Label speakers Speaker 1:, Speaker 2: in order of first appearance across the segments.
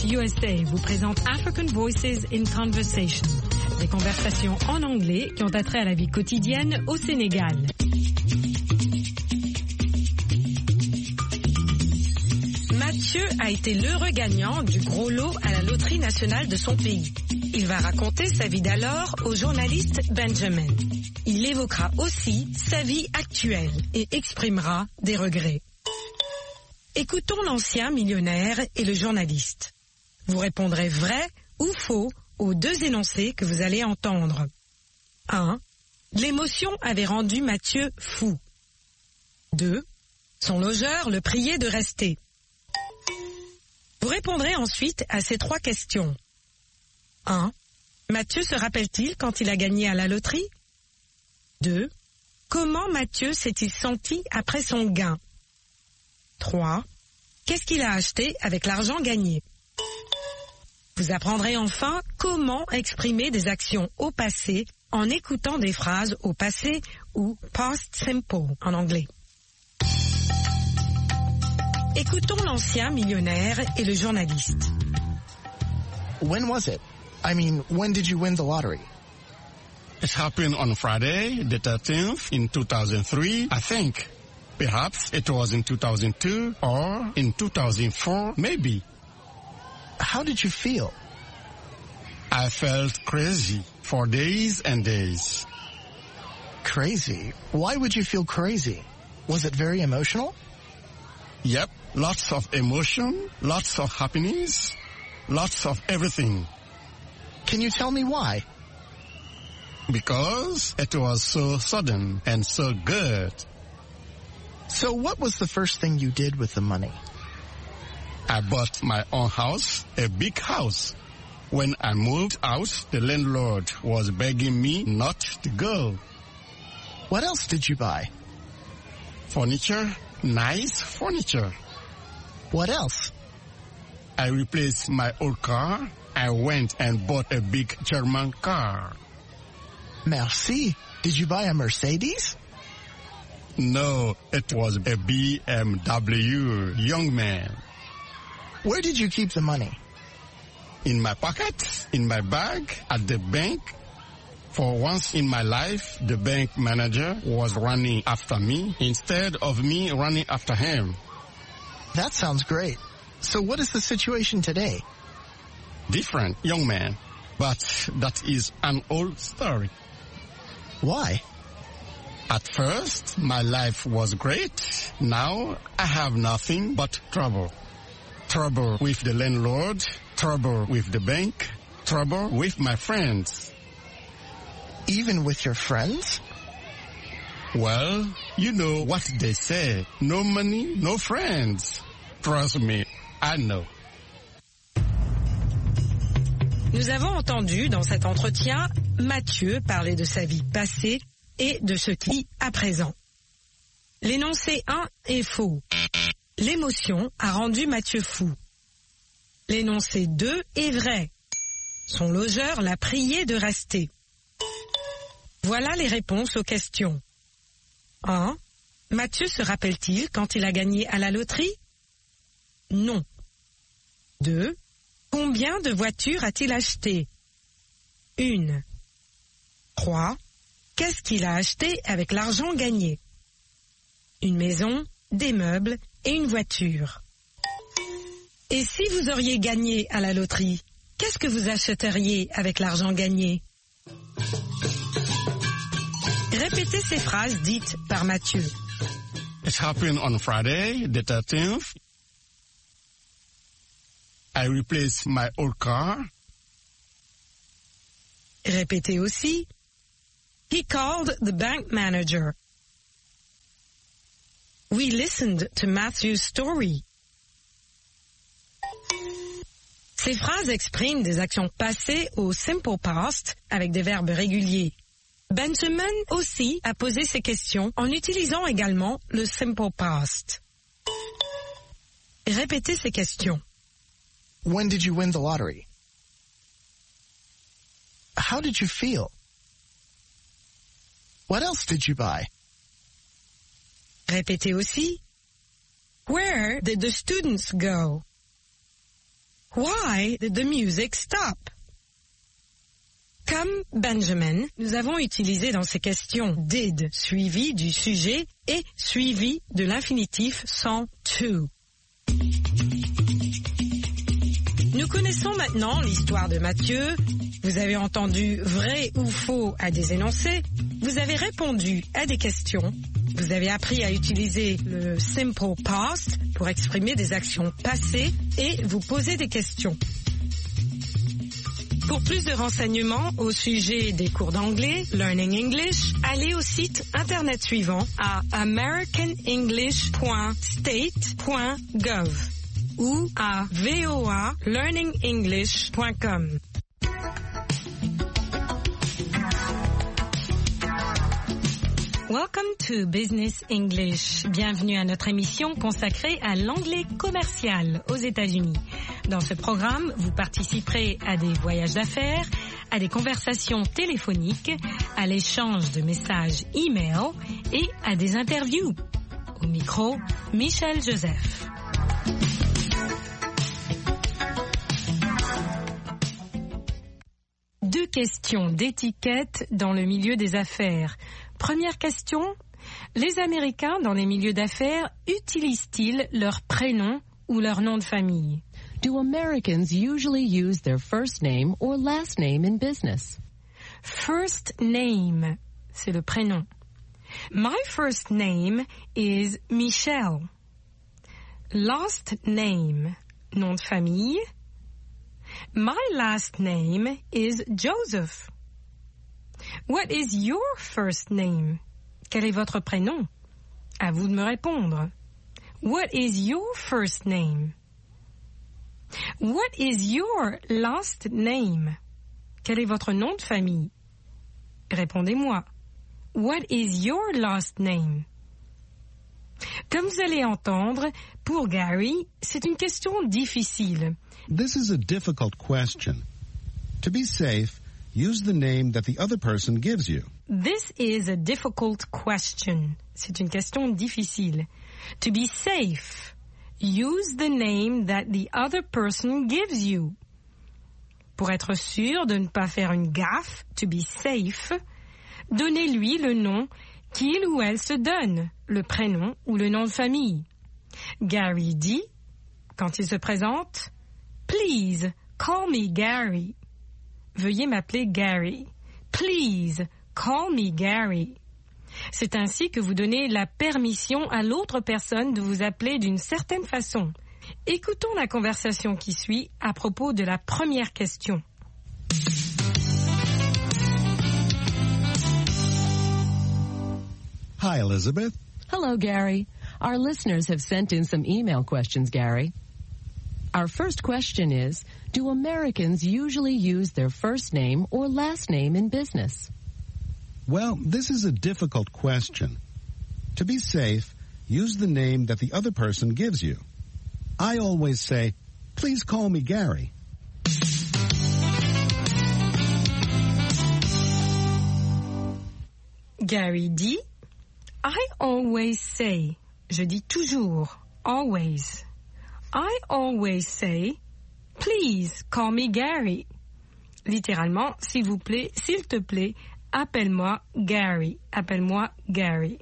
Speaker 1: USA vous présente African Voices in Conversation, des conversations en anglais qui ont attrait à la vie quotidienne au Sénégal. Mathieu a été l'heureux gagnant du gros lot à la loterie nationale de son pays. Il va raconter sa vie d'alors au journaliste Benjamin. Il évoquera aussi sa vie actuelle et exprimera des regrets. Écoutons l'ancien millionnaire et le journaliste. Vous répondrez vrai ou faux aux deux énoncés que vous allez entendre. 1. L'émotion avait rendu Mathieu fou. 2. Son logeur le priait de rester. Vous répondrez ensuite à ces trois questions. 1. Mathieu se rappelle-t-il quand il a gagné à la loterie? 2. Comment Mathieu s'est-il senti après son gain? 3. Qu'est-ce qu'il a acheté avec l'argent gagné? Vous apprendrez enfin comment exprimer des actions au passé en écoutant des phrases au passé ou past simple en anglais. Écoutons l'ancien millionnaire et le journaliste.
Speaker 2: When was it? I mean, when did you win the lottery?
Speaker 3: It happened on Friday, the 13th, in 2003, I think. Perhaps it was in 2002 or in 2004, maybe.
Speaker 2: How did you feel?
Speaker 3: I felt crazy for days and days.
Speaker 2: Crazy? Why would you feel crazy? Was it very emotional?
Speaker 3: Yep, lots of emotion, lots of happiness, lots of everything.
Speaker 2: Can you tell me why?
Speaker 3: Because it was so sudden and so good.
Speaker 2: So what was the first thing you did with the money?
Speaker 3: I bought my own house, a big house. When I moved out, the landlord was begging me not to go.
Speaker 2: What else did you buy?
Speaker 3: Furniture, nice furniture.
Speaker 2: What else?
Speaker 3: I replaced my old car. I went and bought a big German car.
Speaker 2: Merci. Did you buy a Mercedes?
Speaker 3: No, it was a BMW, young man.
Speaker 2: Where did you keep the money?
Speaker 3: In my pocket, in my bag, at the bank. For once in my life, the bank manager was running after me instead of me running after him.
Speaker 2: That sounds great. So what is the situation today?
Speaker 3: Different, young man. But that is an old story.
Speaker 2: Why?
Speaker 3: At first, my life was great. Now, I have nothing but trouble. Trouble with the landlord, trouble with the bank, trouble with my friends.
Speaker 2: Even with your friends?
Speaker 3: Well, you know what they say. No money, no friends. Trust me, I know.
Speaker 1: Nous avons entendu dans cet entretien Mathieu parler de sa vie passée et de ce qu'il vit à présent. L'énoncé 1 est faux. L'émotion a rendu Mathieu fou. L'énoncé 2 est vrai. Son logeur l'a prié de rester. Voilà les réponses aux questions. 1. Mathieu se rappelle-t-il quand il a gagné à la loterie? Non. 2. Combien de voitures a-t-il acheté? 1. 3. Qu'est-ce qu'il a acheté avec l'argent gagné? Une maison, des meubles et une voiture. Et si vous auriez gagné à la loterie, qu'est-ce que vous achèteriez avec l'argent gagné? Répétez ces phrases dites par Mathieu.
Speaker 3: It happened on Friday, the 13th. I replaced my old car.
Speaker 1: Répétez aussi. He called the bank manager. We listened to Matthew's story. Ces phrases expriment des actions passées au simple past avec des verbes réguliers. Benjamin aussi a posé ces questions en utilisant également le simple past. Répétez ces questions.
Speaker 2: When did you win the lottery? How did you feel? What else did you buy?
Speaker 1: Répétez aussi. Where did the students go? Why did the music stop? Comme Benjamin, nous avons utilisé dans ces questions did suivi du sujet et suivi de l'infinitif sans to. Nous connaissons maintenant l'histoire de Mathieu. Vous avez entendu vrai ou faux à des énoncés. Vous avez répondu à des questions. Vous avez appris à utiliser le simple past pour exprimer des actions passées et vous poser des questions. Pour plus de renseignements au sujet des cours d'anglais, Learning English, allez au site internet suivant à americanenglish.state.gov ou à voalearningenglish.com. Welcome to Business English. Bienvenue à notre émission consacrée à l'anglais commercial aux États-Unis. Dans ce programme, vous participerez à des voyages d'affaires, à des conversations téléphoniques, à l'échange de messages e-mail et à des interviews. Au micro, Michel Joseph. Deux questions d'étiquette dans le milieu des affaires. Première question, les Américains dans les milieux d'affaires utilisent-ils leur prénom ou leur nom de famille?
Speaker 4: Do Americans usually use their first name or last name in business?
Speaker 1: First name, c'est le prénom. My first name is Michelle. Last name, nom de famille. My last name is Joseph. What is your first name? Quel est votre prénom? À vous de me répondre. What is your first name? What is your last name? Quel est votre nom de famille? Répondez-moi. What is your last name? Comme vous allez entendre, pour Gary, c'est une question difficile.
Speaker 5: This is a difficult question. To be safe, use the name that the other person gives you.
Speaker 1: This is a difficult question. C'est une question difficile. To be safe, use the name that the other person gives you. Pour être sûr de ne pas faire une gaffe, to be safe, donnez-lui le nom qu'il ou elle se donne, le prénom ou le nom de famille. Gary dit, quand il se présente, Please, call me Gary. Veuillez m'appeler Gary. Please, call me Gary. C'est ainsi que vous donnez la permission à l'autre personne de vous appeler d'une certaine façon. Écoutons la conversation qui suit à propos de la première question.
Speaker 5: Hi, Elizabeth.
Speaker 4: Hello, Gary. Our listeners have sent in some email questions, Gary. Our first question is, do Americans usually use their first name or last name in business?
Speaker 5: Well, this is a difficult question. To be safe, use the name that the other person gives you. I always say, please call me Gary.
Speaker 1: Gary dit, I always say, je dis toujours, always. I always say, please call me Gary. Littéralement, s'il vous plaît, s'il te plaît, appelle-moi Gary. Appelle-moi Gary.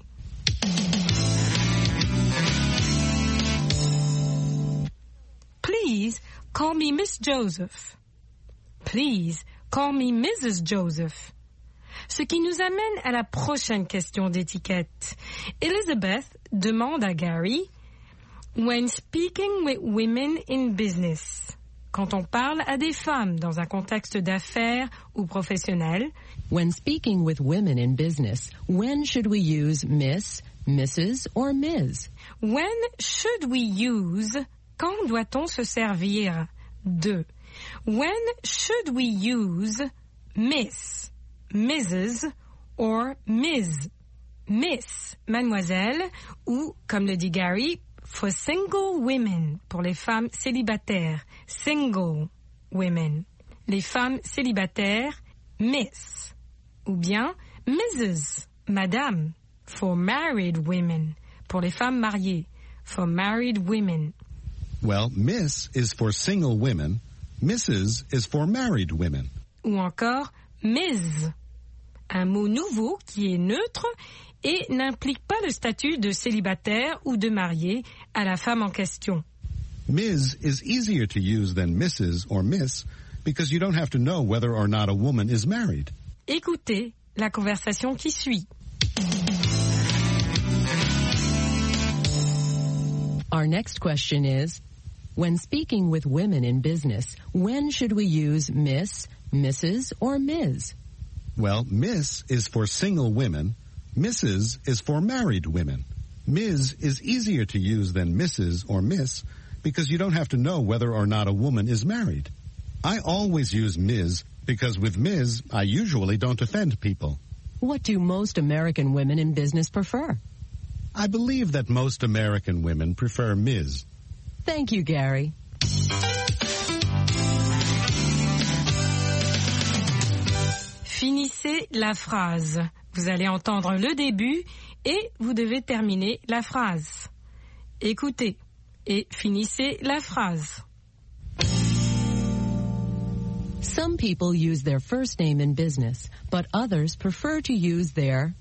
Speaker 1: Please call me Miss Joseph. Please call me Mrs. Joseph. Ce qui nous amène à la prochaine question d'étiquette. Elizabeth demande à Gary, when speaking with women in business, quand on parle à des femmes dans un contexte d'affaires ou professionnel,
Speaker 4: when speaking with women in business, when should we use Miss, Mrs. or Ms?
Speaker 1: When should we use, quand doit-on se servir de? When should we use Miss, Mrs. or Ms? Miss, mademoiselle, ou, comme le dit Gary, for single women, pour les femmes célibataires, single women. Les femmes célibataires, Miss. Ou bien Mrs., madame, for married women, pour les femmes mariées, for married women.
Speaker 5: Well, Miss is for single women. Mrs. is for married women.
Speaker 1: Ou encore Ms, un mot nouveau qui est neutre et n'implique pas le statut de célibataire ou de marié à la femme en question.
Speaker 5: Ms. is easier to use than Mrs. or Miss because you don't have to know whether or not a woman is married.
Speaker 1: Écoutez la conversation qui suit.
Speaker 4: Our next question is, when speaking with women in business, when should we use Miss, Mrs., or Ms?
Speaker 5: Well, Miss is for single women. Mrs. is for married women. Ms. is easier to use than Mrs. or Miss because you don't have to know whether or not a woman is married. I always use Ms. because with Ms, I usually don't offend people.
Speaker 4: What do most American women in business prefer?
Speaker 5: I believe that most American women prefer Ms.
Speaker 4: Thank you, Gary.
Speaker 1: Finissez la phrase. Vous allez entendre le début et vous devez terminer la phrase. Écoutez et finissez la phrase.
Speaker 4: Some people use their first name in business, but others prefer to use their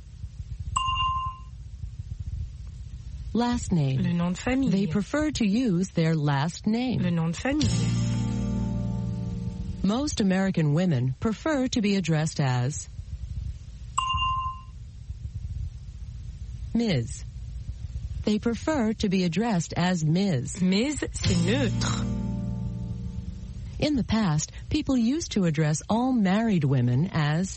Speaker 4: last name.
Speaker 1: Le nom de famille.
Speaker 4: They prefer to use their last name.
Speaker 1: Le nom de famille.
Speaker 4: Most American women prefer to be addressed as Ms. They prefer to be addressed as Ms.
Speaker 1: Ms, c'est neutre.
Speaker 4: In the past, people used to address all married women as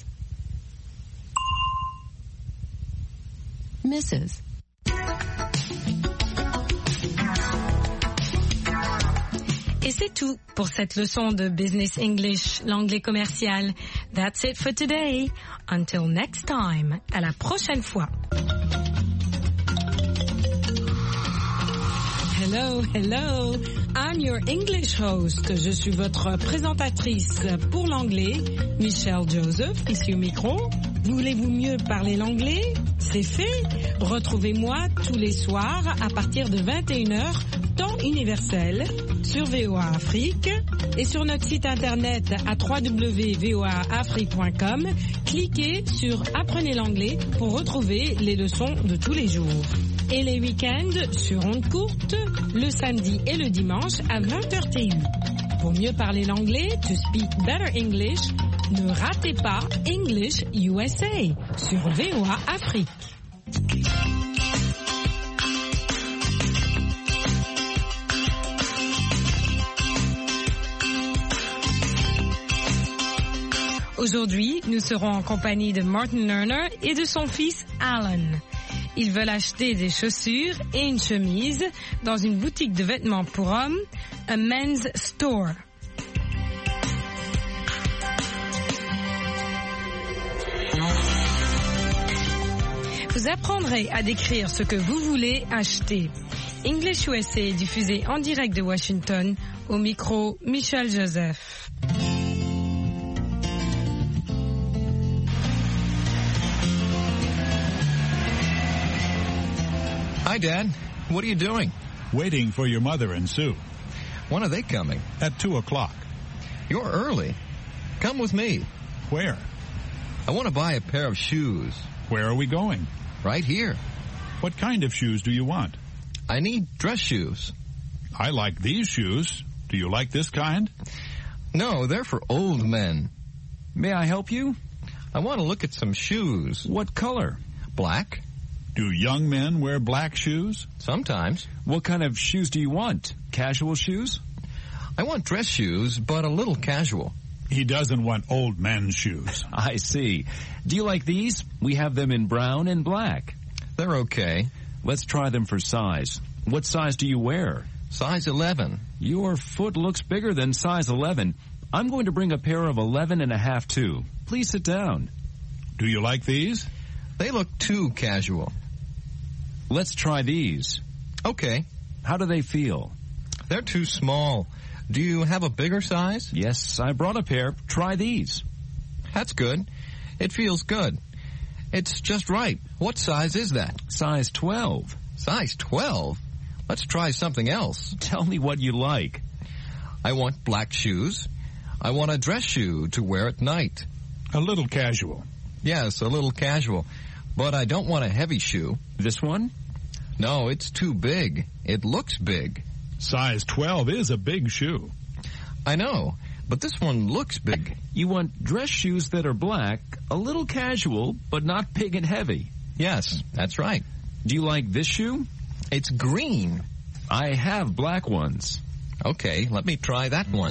Speaker 4: Mrs.
Speaker 1: Et c'est tout pour cette leçon de Business English, l'anglais commercial. That's it for today. Until next time. À la prochaine fois. Hello, hello. I'm your English host. Je suis votre présentatrice pour l'anglais, Michelle Joseph, ici au micro. Voulez-vous mieux parler l'anglais? C'est fait. Retrouvez-moi tous les soirs à partir de 21h, temps universel, sur VOA Afrique et sur notre site internet à www.voaafrique.com. Cliquez sur Apprenez l'anglais pour retrouver les leçons de tous les jours. Et les week-ends sur ondes courtes, le samedi et le dimanche à 20h TU. Pour mieux parler l'anglais, to speak better English, ne ratez pas English USA sur VOA Afrique. Aujourd'hui, nous serons en compagnie de Martin Lerner et de son fils Alan. Ils veulent acheter des chaussures et une chemise dans une boutique de vêtements pour hommes, a men's store. Vous apprendrez à décrire ce que vous voulez acheter. English USA est diffusé en direct de Washington, au micro Michelle Joseph.
Speaker 6: Hi, Dad. What are you doing?
Speaker 7: Waiting for your mother and Sue.
Speaker 6: When are they coming?
Speaker 7: At 2 o'clock.
Speaker 6: You're early. Come with me.
Speaker 7: Where?
Speaker 6: I want to buy a pair of shoes.
Speaker 7: Where are we going?
Speaker 6: Right here.
Speaker 7: What kind of shoes do you want?
Speaker 6: I need dress shoes.
Speaker 7: I like these shoes. Do you like this kind?
Speaker 6: No, they're for old men.
Speaker 8: May I help you?
Speaker 6: I want to look at some shoes.
Speaker 8: What color?
Speaker 6: Black.
Speaker 7: Do young men wear black shoes?
Speaker 6: Sometimes.
Speaker 8: What kind of shoes do you want? Casual shoes?
Speaker 6: I want dress shoes, but a little casual.
Speaker 7: He doesn't want old men's shoes.
Speaker 8: I see. Do you like these? We have them in brown and black.
Speaker 6: They're okay.
Speaker 8: Let's try them for size. What size do you wear?
Speaker 6: Size 11.
Speaker 8: Your foot looks bigger than size 11. I'm going to bring a pair of 11.5 too. Please sit down.
Speaker 7: Do you like these?
Speaker 6: They look too casual.
Speaker 8: Let's try these.
Speaker 6: Okay.
Speaker 8: How do they feel?
Speaker 6: They're too small. Do you have a bigger size?
Speaker 8: Yes, I brought a pair. Try these.
Speaker 6: That's good. It feels good. It's just right. What size is that?
Speaker 8: Size 12.
Speaker 6: Size 12? Let's try something else.
Speaker 8: Tell me what you like.
Speaker 6: I want black shoes. I want a dress shoe to wear at night.
Speaker 7: A little casual.
Speaker 6: Yes, a little casual. But I don't want a heavy shoe.
Speaker 8: This one?
Speaker 6: No, it's too big. It looks big.
Speaker 7: Size 12 is a big shoe.
Speaker 6: I know, but this one looks big.
Speaker 8: You want dress shoes that are black, a little casual, but not big and heavy.
Speaker 6: Yes, that's right.
Speaker 8: Do you like this shoe?
Speaker 6: It's green.
Speaker 8: I have black ones.
Speaker 6: Okay, let me try that one.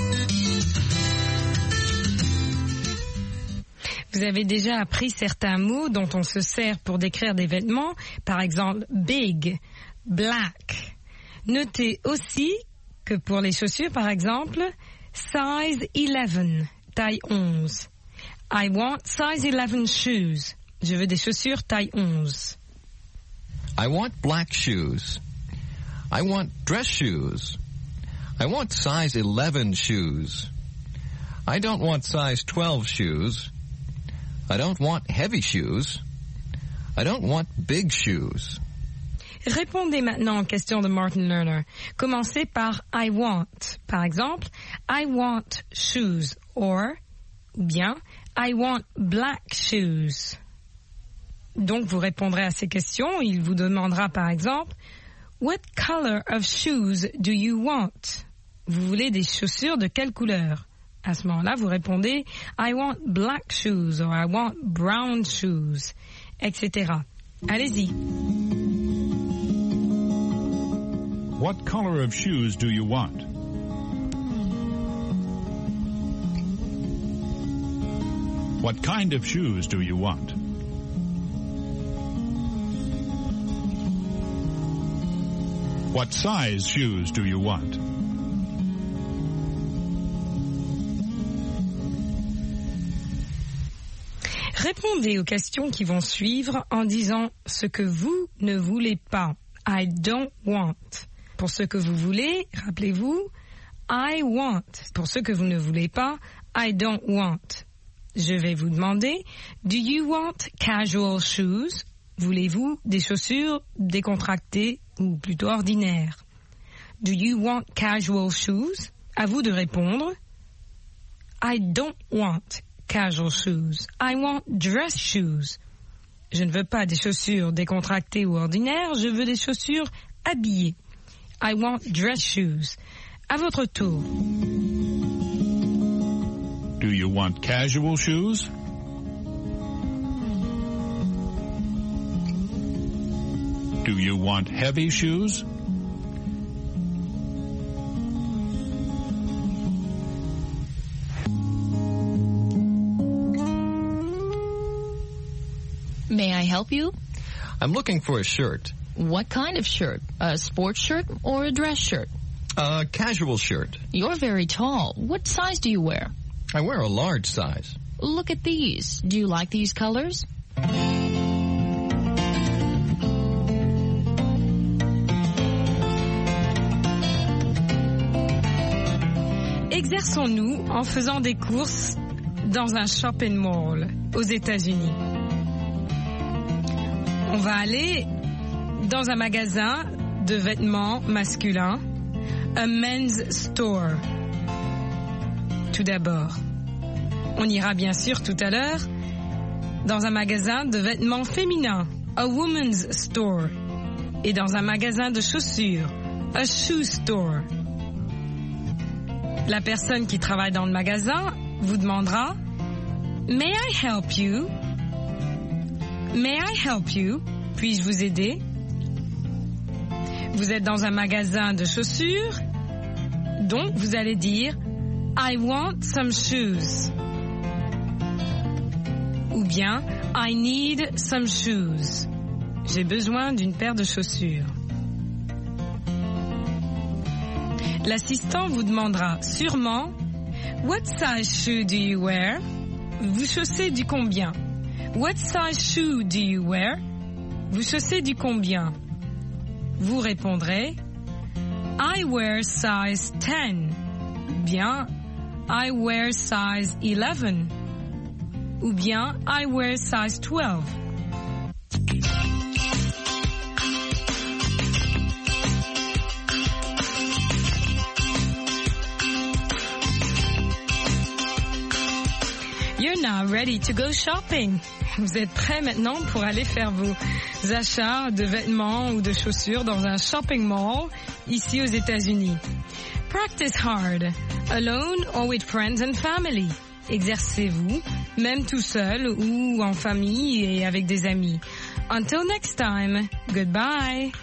Speaker 1: Vous avez déjà appris certains mots dont on se sert pour décrire des vêtements, par exemple big, black. Notez aussi que pour les chaussures, par exemple, size 11, taille 11. I want size 11 shoes. Je veux des chaussures taille 11.
Speaker 6: I want black shoes. I want dress shoes. I want size 11 shoes. I don't want size 12 shoes. I don't want heavy shoes. I don't want big shoes.
Speaker 1: Répondez maintenant aux questions de Martin Lerner. Commencez par I want. Par exemple, I want shoes or, ou bien, I want black shoes. Donc, vous répondrez à ces questions. Il vous demandera par exemple, what color of shoes do you want? Vous voulez des chaussures de quelle couleur? À ce moment-là, vous répondez I want black shoes or I want brown shoes, etc. Allez-y.
Speaker 7: What color of shoes do you want? What kind of shoes do you want? What size shoes do you want?
Speaker 1: Répondez aux questions qui vont suivre en disant ce que vous ne voulez pas. I don't want. Pour ce que vous voulez, rappelez-vous, I want. Pour ce que vous ne voulez pas, I don't want. Je vais vous demander, do you want casual shoes? Voulez-vous des chaussures décontractées ou plutôt ordinaires? Do you want casual shoes? À vous de répondre. I don't want casual shoes. I want dress shoes. Je ne veux pas des chaussures décontractées ou ordinaires, je veux des chaussures habillées. I want dress shoes. À votre tour.
Speaker 7: Do you want casual shoes? Do you want heavy shoes?
Speaker 9: May I help you?
Speaker 6: I'm looking for a shirt.
Speaker 9: What kind of shirt? A sports shirt or a dress shirt?
Speaker 6: A casual shirt.
Speaker 9: You're very tall. What size do you wear?
Speaker 6: I wear a large size.
Speaker 9: Look at these. Do you like these colors?
Speaker 1: Exerçons-nous en faisant des courses dans un shopping mall aux États-Unis. On va aller dans un magasin de vêtements masculins, a men's store. Tout d'abord, on ira bien sûr tout à l'heure dans un magasin de vêtements féminins, a woman's store, et dans un magasin de chaussures, a shoe store. La personne qui travaille dans le magasin vous demandera « May I help you? May I help you? Puis-je vous aider? » Vous êtes dans un magasin de chaussures, donc vous allez dire « I want some shoes » ou bien « I need some shoes ». J'ai besoin d'une paire de chaussures. L'assistant vous demandera sûrement « What size shoe do you wear? » Vous chaussez du combien? What size shoe do you wear? Vous chaussez du combien? Vous répondrez I wear size 10. Ou bien I wear size 11. Ou bien I wear size 12. Fiona ready to go shopping? Vous êtes prêts maintenant pour aller faire vos achats de vêtements ou de chaussures dans un shopping mall ici aux États-Unis? Practice hard, alone or with friends and family. Exercez-vous, même tout seul ou en famille et avec des amis. Until next time, goodbye.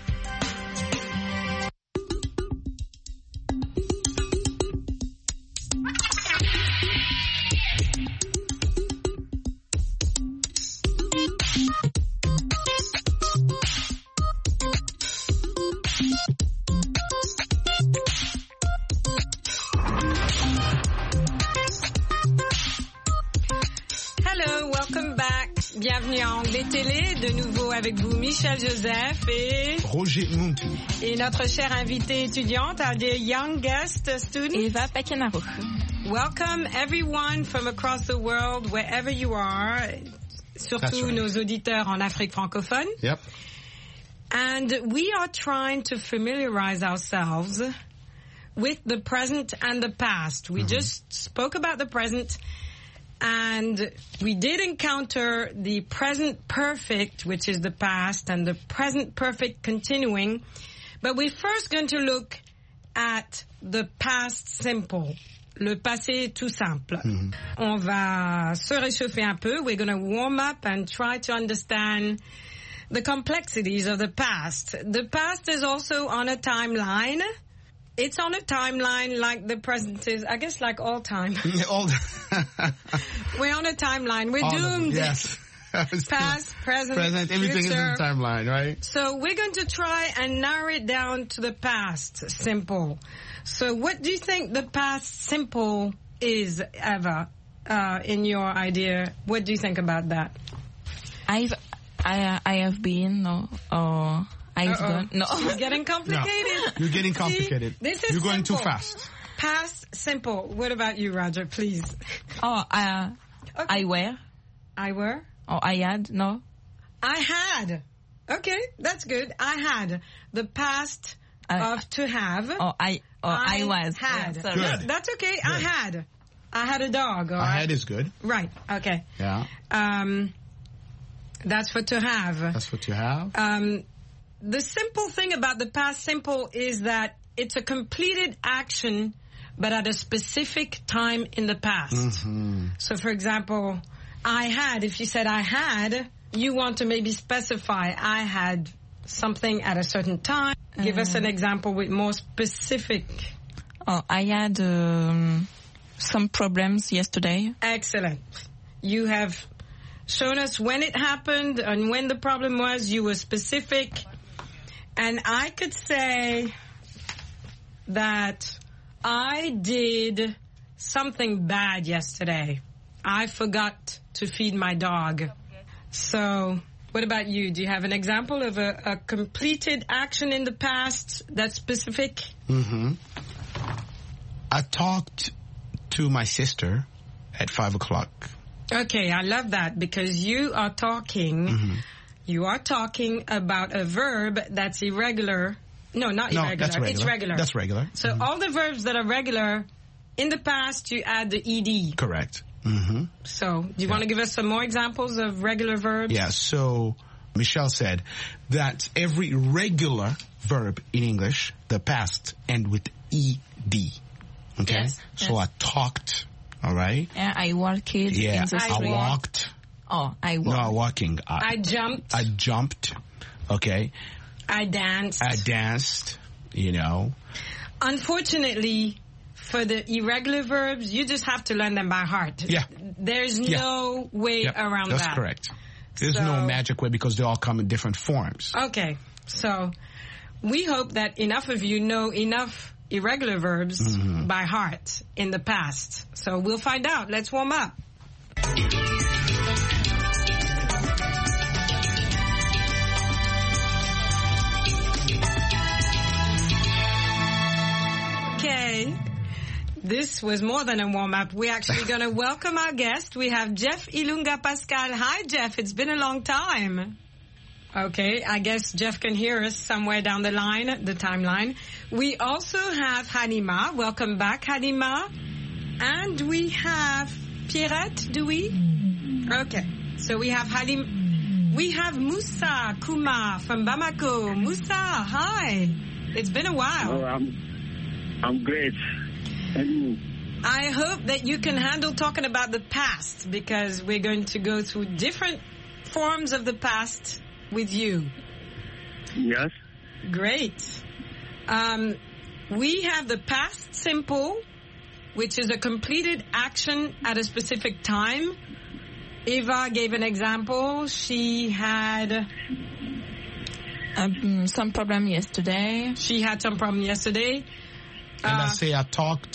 Speaker 1: Bienvenue à Anglais Télé, de nouveau avec vous Michel Joseph et
Speaker 10: Roger Muntu.
Speaker 1: Et notre chère invitée étudiante, our dear young guest student,
Speaker 11: Eva Pakenaro.
Speaker 1: Welcome everyone from across the world, wherever you are, surtout right. Nos auditeurs en Afrique francophone.
Speaker 10: Yep.
Speaker 1: And we are trying to familiarize ourselves with the present and the past. We just spoke about the present. And we did encounter the present perfect, which is the past, and the present perfect continuing. But we're first going to look at the past simple, le passé tout simple. On va se réchauffer un peu. We're going to warm up and try to understand the complexities of the past. The past is also on a timeline. It's on a timeline like the present is, I guess, like all time. We're on a timeline. We're doomed.
Speaker 10: Yes.
Speaker 1: Past, present,
Speaker 10: everything
Speaker 1: future.
Speaker 10: is in the timeline, right?
Speaker 1: So we're going to try and narrow it down to the past simple. So what do you think the past simple is, Eva, in your idea? What do you think about that?
Speaker 11: I have been, no, or... No.
Speaker 1: It's getting complicated.
Speaker 10: No. You're getting complicated.
Speaker 1: See, this is
Speaker 10: You're going
Speaker 1: simple.
Speaker 10: too fast.
Speaker 1: Past simple. What about you, Roger, please?
Speaker 11: Okay. I were.
Speaker 1: I were?
Speaker 11: Or I had, no?
Speaker 1: I had. Okay, that's good. I had. The past of to have.
Speaker 11: I was.
Speaker 1: Had.
Speaker 11: Yeah,
Speaker 10: good.
Speaker 1: No, that's okay.
Speaker 10: Good.
Speaker 1: I had. I had a dog.
Speaker 10: I had is good.
Speaker 1: Right. Okay.
Speaker 10: Yeah.
Speaker 1: That's for to have.
Speaker 10: That's what you have.
Speaker 1: The simple thing about the past simple is that it's a completed action, but at a specific time in the past. So, for example, I had, if you said I had, you want to maybe specify I had something at a certain time. Give us an example with more specific.
Speaker 11: I had some problems yesterday.
Speaker 1: Excellent. You have shown us when it happened and when the problem was. You were specific. And I could say that I did something bad yesterday. I forgot to feed my dog. So, what about you? Do you have an example of a completed action in the past that's specific?
Speaker 10: I talked to my sister at 5 o'clock.
Speaker 1: Okay, I love that because you are talking... You are talking about a verb that's irregular. No, not irregular.
Speaker 10: That's regular.
Speaker 1: It's regular.
Speaker 10: That's regular.
Speaker 1: So all the verbs that are regular, in the past, you add the ed.
Speaker 10: Correct.
Speaker 1: So do you want to give us some more examples of regular verbs?
Speaker 10: Yeah, so Michelle said that every regular verb in English, the past, end with ed. Okay?
Speaker 11: Yes,
Speaker 10: so I talked, all right?
Speaker 11: Yeah, I walked in the street.
Speaker 10: I walked.
Speaker 11: I walked.
Speaker 10: No, walking.
Speaker 1: I jumped.
Speaker 10: I jumped. Okay.
Speaker 1: I danced.
Speaker 10: I danced, you know.
Speaker 1: Unfortunately, for the irregular verbs, you just have to learn them by heart.
Speaker 10: Yeah.
Speaker 1: There's no way around that.
Speaker 10: That's correct. There's no magic way because they all come in different forms.
Speaker 1: Okay. So we hope that enough of you know enough irregular verbs by heart in the past. So we'll find out. Let's warm up. Okay. This was more than a warm-up. We're actually going to welcome our guest. We have Jeff Ilunga Pascal. Hi, Jeff. It's been a long time. Okay, I guess Jeff can hear us somewhere down the line, the timeline. We also have Halima. Welcome back, Halima. And we have Pierrette, do we? Okay. So we have Halim. We have Moussa Kouma from Bamako. Moussa, hi. It's been a while.
Speaker 12: Oh, I'm great. And you?
Speaker 1: I hope that you can handle talking about the past, because we're going to go through different forms of the past with you.
Speaker 12: Yes.
Speaker 1: Great. We have the past simple, which is a completed action at a specific time. Eva gave an example. She had
Speaker 11: some problem yesterday.
Speaker 1: She had some problem yesterday.
Speaker 10: And let's say I talked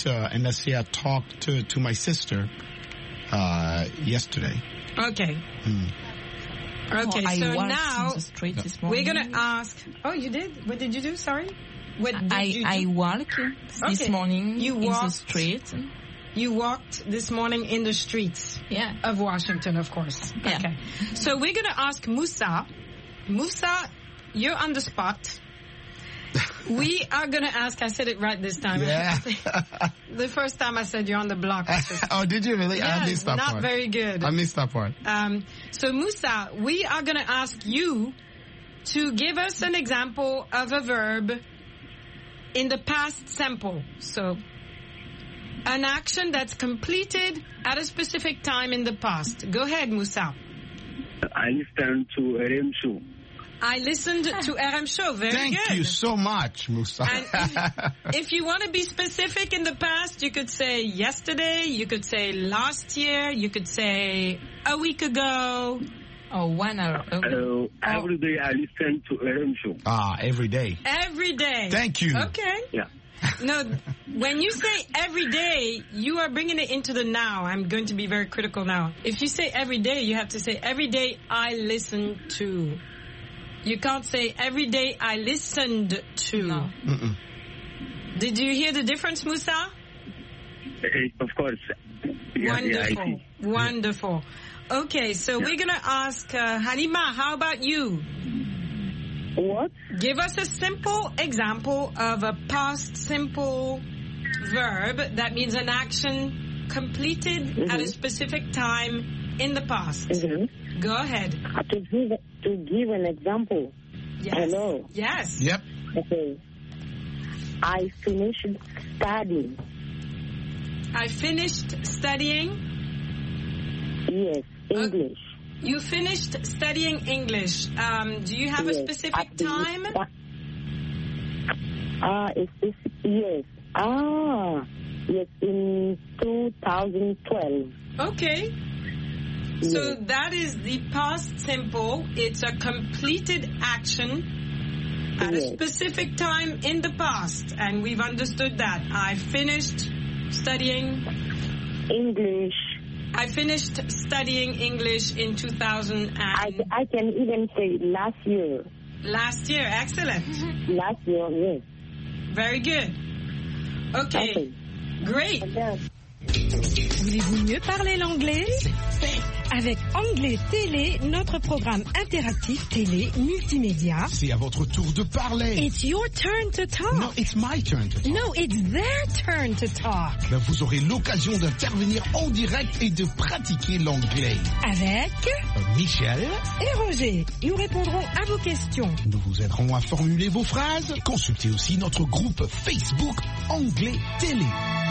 Speaker 10: to my sister yesterday.
Speaker 1: Okay. Okay,
Speaker 11: I
Speaker 1: so
Speaker 11: walked
Speaker 1: now
Speaker 11: in the street this
Speaker 1: we're
Speaker 11: morning.
Speaker 1: going to ask... Oh, you did? What did you do? Sorry? What did you do?
Speaker 11: I walked this morning in the street.
Speaker 1: You walked this morning in the streets of Washington, of course.
Speaker 11: Yeah.
Speaker 1: Okay. So we're going to ask Moussa. Moussa, you're on the spot. We are going to ask, I said it right this time.
Speaker 10: Yeah.
Speaker 1: The first time I said you're on the block.
Speaker 10: Oh, did you really?
Speaker 1: Yes,
Speaker 10: I missed that part.
Speaker 1: not very good.
Speaker 10: I missed that part.
Speaker 1: So Moussa, we are going to ask you to give us an example of a verb in the past simple. So an action that's completed at a specific time in the past. Go ahead, Moussa.
Speaker 12: I listened to RM show.
Speaker 1: I listened to RM show. Very
Speaker 10: Thank
Speaker 1: good.
Speaker 10: you so much, Moussa.
Speaker 1: And if you want to be specific in the past, you could say yesterday, you could say last year, you could say a week ago.
Speaker 11: Or 1 hour ago.
Speaker 12: Every day I listen to RM show.
Speaker 10: Every day.
Speaker 1: Every day.
Speaker 10: Thank you.
Speaker 1: Okay.
Speaker 12: Yeah.
Speaker 1: No, when you say every day, you are bringing it into the now. I'm going to be very critical now. If you say every day, you have to say every day I listen to. You can't say every day I listened to.
Speaker 11: No.
Speaker 1: Did you hear the difference, Moussa?
Speaker 12: Of course.
Speaker 1: Wonderful. Wonderful. Okay, so we're going to ask Halima, how about you?
Speaker 13: What?
Speaker 1: Give us a simple example of a past simple verb that means an action completed at a specific time in the past. Go ahead.
Speaker 13: To give an example.
Speaker 1: Yes.
Speaker 13: Hello.
Speaker 1: Yes.
Speaker 10: Yep.
Speaker 13: Okay. I finished studying.
Speaker 1: I finished studying?
Speaker 13: Yes, English.
Speaker 1: You finished studying English. Do you have a specific time?
Speaker 13: Yes. Yes, in 2012.
Speaker 1: Okay. So that is the past simple. It's a completed action at a specific time in the past. And we've understood that. I finished studying
Speaker 13: English.
Speaker 1: I finished studying English in 2000 and...
Speaker 13: I can even say last year.
Speaker 1: Last year, excellent.
Speaker 13: Last year, yes.
Speaker 1: Very good. Okay, great.
Speaker 14: Voulez-vous mieux parler l'anglais? Avec Anglais Télé, notre programme interactif télé multimédia.
Speaker 10: C'est à votre tour de parler.
Speaker 14: It's your turn to talk.
Speaker 10: No, it's my turn to talk.
Speaker 14: No, it's their turn to talk.
Speaker 10: Ben, vous aurez l'occasion d'intervenir en direct et de pratiquer l'anglais.
Speaker 14: Avec
Speaker 10: Michel
Speaker 14: et Roger. Nous répondrons à vos questions.
Speaker 10: Nous vous aiderons à formuler vos phrases. Consultez aussi notre groupe Facebook Anglais Télé.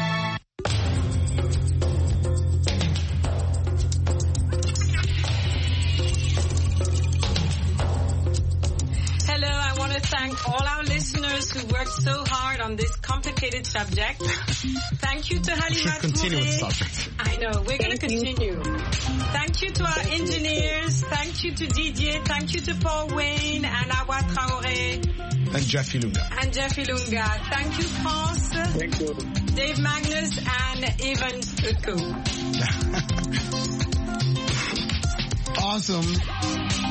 Speaker 1: Thank all our listeners who worked so hard on this complicated subject. Thank you to Halima Touré.
Speaker 10: Continue with the subject.
Speaker 1: I know, we're going to continue. Thank you to our engineers. Thank you to Didier. Thank you to Paul Wayne and Awa Traoré.
Speaker 10: And Jeffy Lunga.
Speaker 1: Thank you, France.
Speaker 12: Thank you.
Speaker 1: Dave Magnus and Evan Stucco.
Speaker 10: Awesome.